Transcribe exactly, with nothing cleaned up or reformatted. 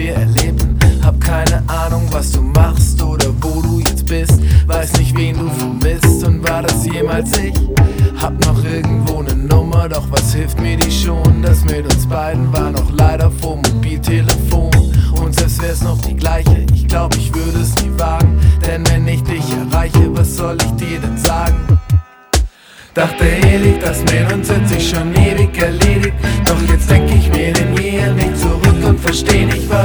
wir erlebten. Hab keine Ahnung, was du machst oder wo du jetzt bist. Weiß nicht, wen du vermisst und war das jemals ich? Hab noch irgendwo ne Nummer, doch was hilft mir die schon? Das mit uns beiden war noch leider vor Mobiltelefon. Und selbst wär's noch die gleiche, ich glaub, ich würde es nie wagen. Denn wenn ich dich erreiche, was soll ich dir denn sagen? Dachte ewig, das mit uns hat sich schon ewig erledigt. Doch jetzt denk ich mir denn je an dich zurück und versteh nicht, was